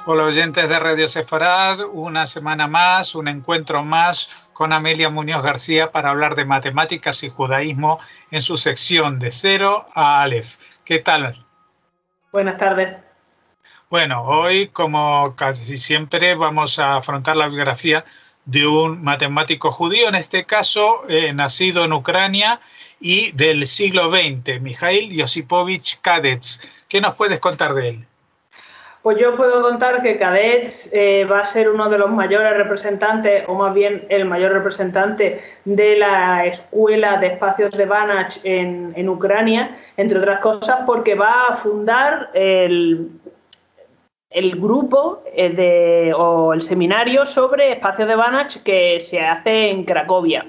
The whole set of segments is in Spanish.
Hola oyentes de Radio Sefarad, una semana más, un encuentro más con Amelia Muñoz García para hablar de matemáticas y judaísmo en su sección de Cero a Aleph. ¿Qué tal? Buenas tardes. Bueno, hoy, como casi siempre, vamos a afrontar la biografía de un matemático judío, en este caso nacido en Ucrania y del siglo XX, Mikhail Yosipovich Kadets. ¿Qué nos puedes contar de él? Pues yo puedo contar que Kadets va a ser uno de los mayores representantes, o más bien el mayor representante de la escuela de espacios de Banach en Ucrania, entre otras cosas porque va a fundar el grupo o el seminario sobre espacios de Banach que se hace en Cracovia.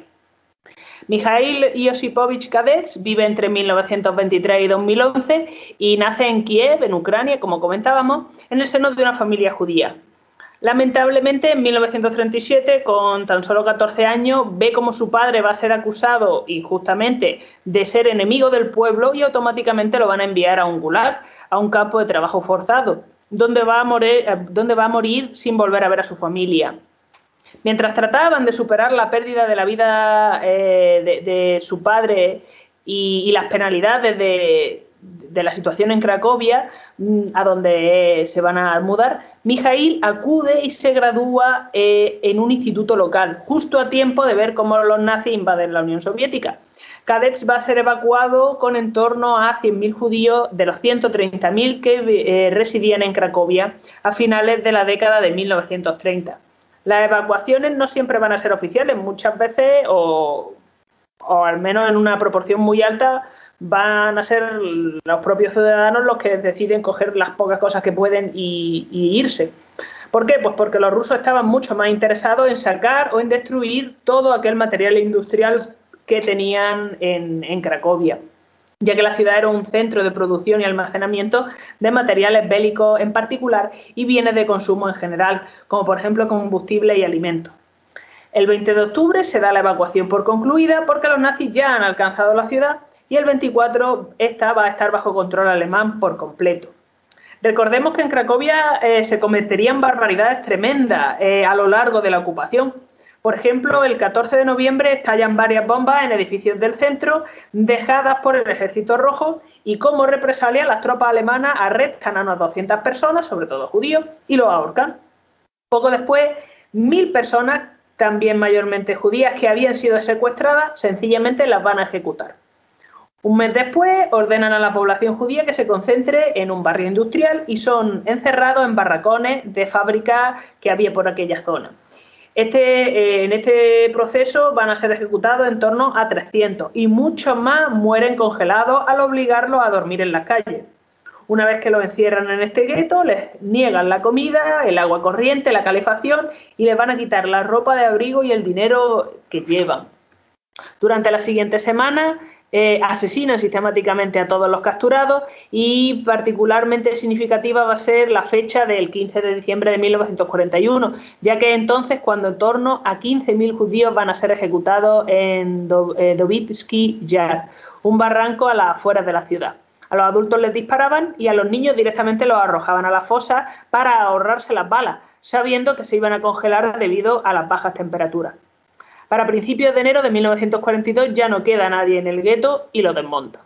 Mikhail Yosipovich Kadets vive entre 1923 y 2011 y nace en Kiev, en Ucrania, como comentábamos, en el seno de una familia judía. Lamentablemente, en 1937, con tan solo 14 años, ve cómo su padre va a ser acusado injustamente de ser enemigo del pueblo y automáticamente lo van a enviar a un gulag, a un campo de trabajo forzado, donde va a morir sin volver a ver a su familia. Mientras trataban de superar la pérdida de la vida de su padre y las penalidades de la situación en Cracovia, a donde se van a mudar, Mikhail acude y se gradúa en un instituto local, justo a tiempo de ver cómo los nazis invaden la Unión Soviética. Kadets va a ser evacuado con en torno a 100.000 judíos de los 130.000 que residían en Cracovia a finales de la década de 1930. Las evacuaciones no siempre van a ser oficiales, muchas veces, o al menos en una proporción muy alta, van a ser los propios ciudadanos los que deciden coger las pocas cosas que pueden y irse. ¿Por qué? Pues porque los rusos estaban mucho más interesados en sacar o en destruir todo aquel material industrial que tenían en Cracovia, ya que la ciudad era un centro de producción y almacenamiento de materiales bélicos en particular y bienes de consumo en general, como por ejemplo combustible y alimentos. El 20 de octubre se da la evacuación por concluida porque los nazis ya han alcanzado la ciudad y el 24 esta va a estar bajo control alemán por completo. Recordemos que en Cracovia se cometerían barbaridades tremendas a lo largo de la ocupación. Por ejemplo, el 14 de noviembre estallan varias bombas en edificios del centro dejadas por el Ejército Rojo y como represalia las tropas alemanas arrestan a unas 200 personas, sobre todo judíos, y los ahorcan. Poco después, 1.000 personas, también mayormente judías, que habían sido secuestradas, sencillamente las van a ejecutar. Un mes después ordenan a la población judía que se concentre en un barrio industrial y son encerrados en barracones de fábricas que había por aquella zona. En este proceso van a ser ejecutados en torno a 300 y muchos más mueren congelados al obligarlos a dormir en las calles. Una vez que los encierran en este gueto, les niegan la comida, el agua corriente, la calefacción y les van a quitar la ropa de abrigo y el dinero que llevan. Durante las siguientes semanas asesinan sistemáticamente a todos los capturados y particularmente significativa va a ser la fecha del 15 de diciembre de 1941, ya que entonces cuando en torno a 15.000 judíos van a ser ejecutados en Dovitsky Yar, un barranco a las afueras de la ciudad. A los adultos les disparaban y a los niños directamente los arrojaban a la fosa para ahorrarse las balas, sabiendo que se iban a congelar debido a las bajas temperaturas. Para principios de enero de 1942 ya no queda nadie en el gueto y lo desmonta.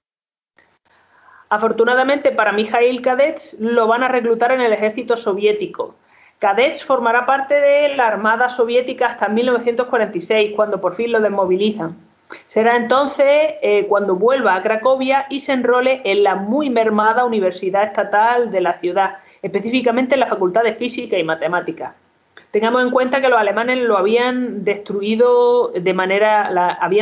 Afortunadamente para Mikhail Kadets lo van a reclutar en el ejército soviético. Kadets formará parte de la Armada Soviética hasta 1946, cuando por fin lo desmovilizan. Será entonces cuando vuelva a Cracovia y se enrole en la muy mermada Universidad Estatal de la ciudad, específicamente en la Facultad de Física y Matemáticas. Tengamos en cuenta que los alemanes lo habían destruido de manera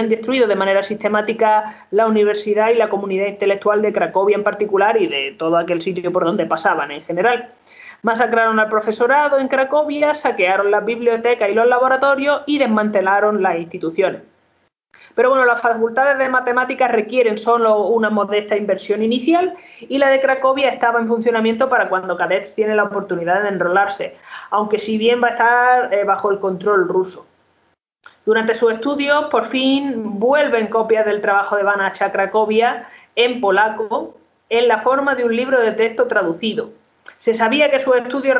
sistemática la universidad y la comunidad intelectual de Cracovia en particular y de todo aquel sitio por donde pasaban en general. Masacraron al profesorado en Cracovia, saquearon las bibliotecas y los laboratorios y desmantelaron las instituciones. Pero bueno, las facultades de matemáticas requieren solo una modesta inversión inicial y la de Cracovia estaba en funcionamiento para cuando Kadets tiene la oportunidad de enrolarse, aunque si bien va a estar bajo el control ruso. Durante sus estudios, por fin, vuelven copias del trabajo de Banach a Cracovia en polaco, en la forma de un libro de texto traducido. Se sabía de su estudio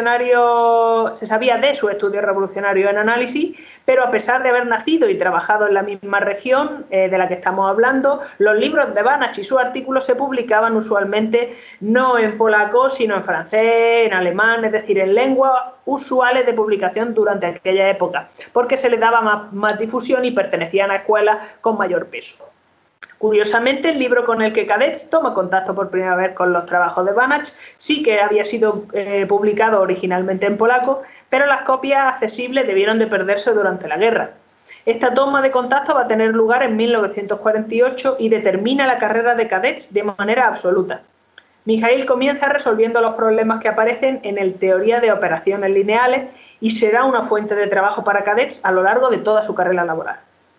revolucionario en análisis, pero a pesar de haber nacido y trabajado en la misma región de la que estamos hablando, los libros de Banach y sus artículos se publicaban usualmente no en polaco, sino en francés, en alemán, es decir, en lenguas usuales de publicación durante aquella época, porque se les daba más difusión y pertenecían a escuelas con mayor peso. Curiosamente, el libro con el que Cadets toma contacto por primera vez con los trabajos de Banach sí que había sido publicado originalmente en polaco, pero las copias accesibles debieron de perderse durante la guerra. Esta toma de contacto va a tener lugar en 1948 y determina la carrera de Cadets de manera absoluta. Mijaíl comienza resolviendo los problemas que aparecen en el Teoría de Operaciones Lineales y será una fuente de trabajo para Cadets a lo largo de toda su carrera laboral.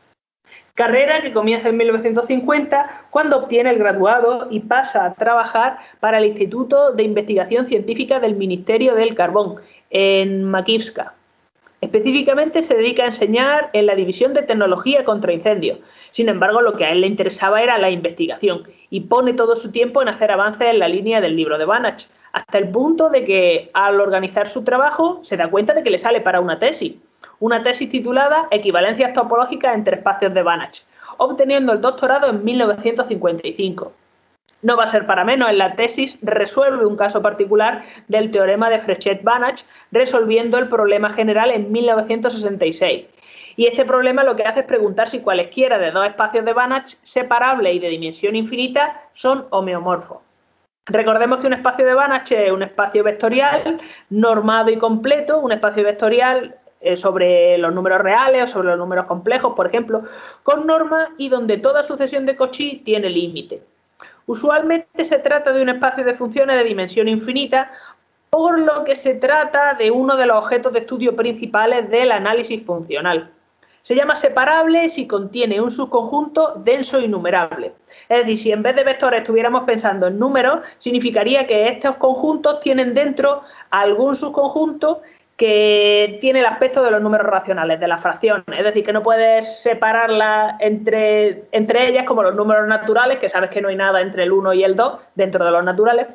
Carrera que comienza en 1950 cuando obtiene el graduado y pasa a trabajar para el Instituto de Investigación Científica del Ministerio del Carbón, en Makivska. Específicamente se dedica a enseñar en la División de Tecnología contra Incendios. Sin embargo, lo que a él le interesaba era la investigación y pone todo su tiempo en hacer avances en la línea del libro de Banach, hasta el punto de que al organizar su trabajo se da cuenta de que le sale para una tesis titulada Equivalencias topológicas entre espacios de Banach, obteniendo el doctorado en 1955. No va a ser para menos, en la tesis resuelve un caso particular del teorema de Fréchet-Banach, resolviendo el problema general en 1966. Y este problema lo que hace es preguntar si cualesquiera de dos espacios de Banach separables y de dimensión infinita son homeomorfos. Recordemos que un espacio de Banach es un espacio vectorial normado y completo, un espacio vectorial sobre los números reales o sobre los números complejos, por ejemplo, con norma y donde toda sucesión de Cauchy tiene límite. Usualmente se trata de un espacio de funciones de dimensión infinita, por lo que se trata de uno de los objetos de estudio principales del análisis funcional. Se llama separable si contiene un subconjunto denso y numerable. Es decir, si en vez de vectores estuviéramos pensando en números, significaría que estos conjuntos tienen dentro algún subconjunto que tiene el aspecto de los números racionales, de las fracciones. Es decir, que no puedes separarlas entre ellas como los números naturales, que sabes que no hay nada entre el 1 y el 2 dentro de los naturales.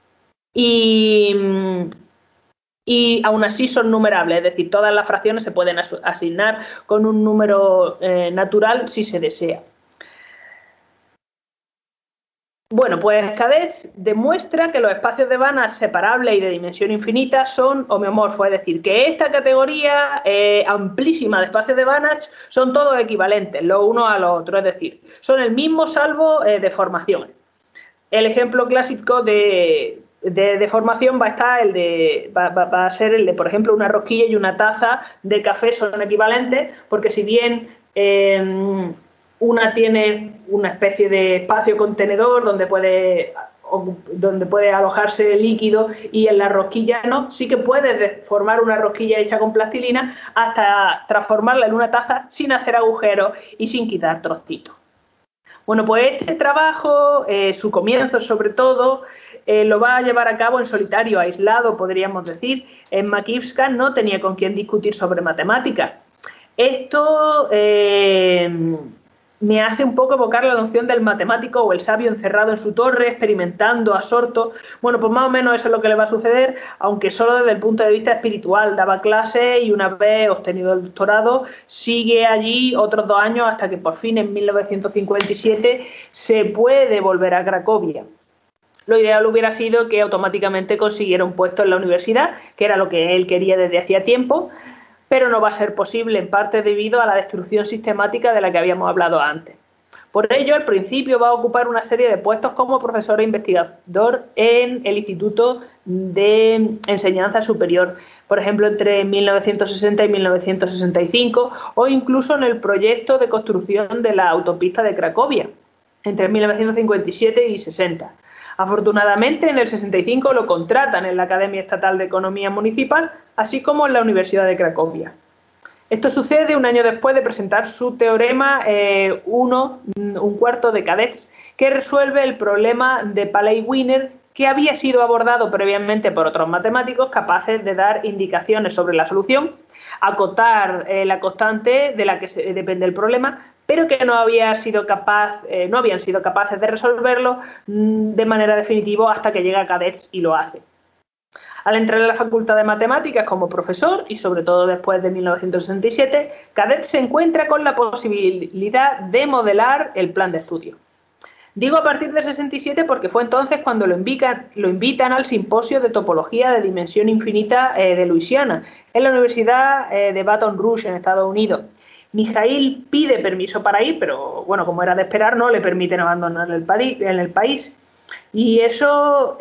Y aún así son numerables, es decir, todas las fracciones se pueden asignar con un número natural si se desea. Bueno, pues Cadets demuestra que los espacios de Banach separables y de dimensión infinita son homeomorfos, es decir, que esta categoría amplísima de espacios de Banach son todos equivalentes, los unos a los otros, es decir, son el mismo salvo deformaciones. El ejemplo clásico de deformación va a ser el de, por ejemplo, una rosquilla y una taza de café son equivalentes, porque si bien una tiene una especie de espacio contenedor donde puede alojarse líquido y en la rosquilla no, sí que puedes formar una rosquilla hecha con plastilina hasta transformarla en una taza sin hacer agujeros y sin quitar trocitos. Bueno, pues este trabajo, su comienzo sobre todo, lo va a llevar a cabo en solitario, aislado, podríamos decir. En Makivska no tenía con quién discutir sobre matemáticas. Esto me hace un poco evocar la noción del matemático o el sabio encerrado en su torre, experimentando, absorto. Bueno, pues más o menos eso es lo que le va a suceder, aunque solo desde el punto de vista espiritual. Daba clases y una vez obtenido el doctorado, sigue allí otros 2 años hasta que por fin en 1957 se puede volver a Cracovia. Lo ideal hubiera sido que automáticamente consiguiera un puesto en la universidad, que era lo que él quería desde hacía tiempo, pero no va a ser posible, en parte debido a la destrucción sistemática de la que habíamos hablado antes. Por ello, al principio va a ocupar una serie de puestos como profesor e investigador en el Instituto de Enseñanza Superior, por ejemplo, entre 1960 y 1965, o incluso en el proyecto de construcción de la autopista de Cracovia, entre 1957 y 60. Afortunadamente, en el 65 lo contratan en la Academia Estatal de Economía Municipal, así como en la Universidad de Cracovia. Esto sucede un año después de presentar su teorema 1/4 de Cadets, que resuelve el problema de Paley-Wiener, que había sido abordado previamente por otros matemáticos capaces de dar indicaciones sobre la solución, acotar la constante de la que depende el problema, pero que no habían sido capaces de resolverlo de manera definitiva hasta que llega Cadets y lo hace. Al entrar en la Facultad de Matemáticas como profesor, y sobre todo después de 1967, Cadet se encuentra con la posibilidad de modelar el plan de estudio. Digo a partir del 67 porque fue entonces cuando lo invitan al Simposio de Topología de Dimensión Infinita de Luisiana, en la Universidad de Baton Rouge, en Estados Unidos. Mijaíl pide permiso para ir, pero bueno, como era de esperar, no le permiten abandonar el país. Y eso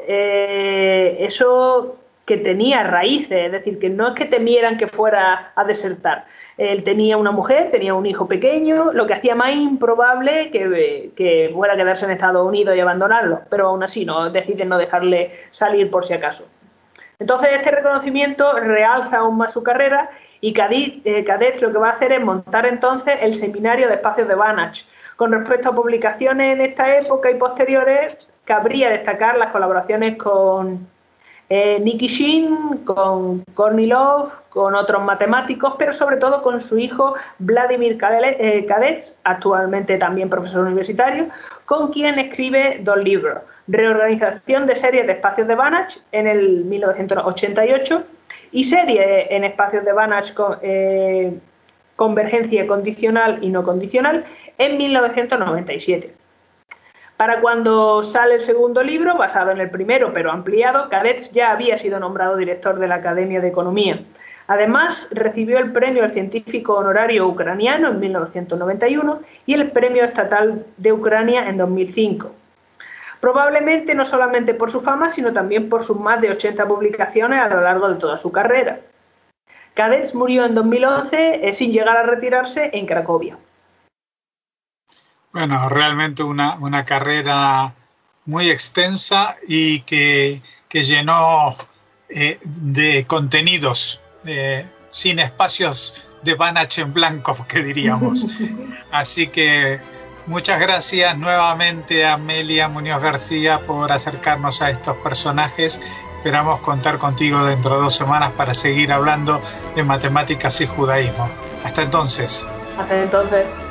que tenía raíces, es decir, que no es que temieran que fuera a desertar. Él tenía una mujer, tenía un hijo pequeño, lo que hacía más improbable que fuera a quedarse en Estados Unidos y abandonarlo, pero aún así deciden no dejarle salir por si acaso. Entonces este reconocimiento realza aún más su carrera y Cadet lo que va a hacer es montar entonces el Seminario de Espacios de Banach. Con respecto a publicaciones en esta época y posteriores, cabría destacar las colaboraciones con Nicky Shin, con Kornilov, con otros matemáticos, pero sobre todo con su hijo Vladimir Cadet, actualmente también profesor universitario, con quien escribe 2 libros: Reorganización de series de espacios de Banach en el 1988 y Serie en espacios de Banach convergencia condicional y no condicional en 1997. Para cuando sale el segundo libro, basado en el primero pero ampliado, Cadet ya había sido nombrado director de la Academia de Economía. Además, recibió el premio al científico honorario ucraniano en 1991 y el premio estatal de Ucrania en 2005. Probablemente no solamente por su fama, sino también por sus más de 80 publicaciones a lo largo de toda su carrera. Cadet murió en 2011 sin llegar a retirarse en Cracovia. Bueno, realmente una carrera muy extensa y que llenó de contenidos, sin espacios de Banach en blanco, que diríamos. Así que muchas gracias nuevamente a Amelia Muñoz García por acercarnos a estos personajes. Esperamos contar contigo dentro de 2 semanas para seguir hablando de matemáticas y judaísmo. Hasta entonces. Hasta entonces.